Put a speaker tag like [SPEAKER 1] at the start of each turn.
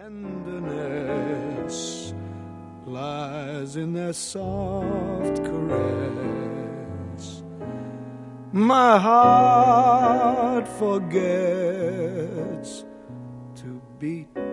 [SPEAKER 1] Tenderness lies in their soft caress. My heart forgets to beat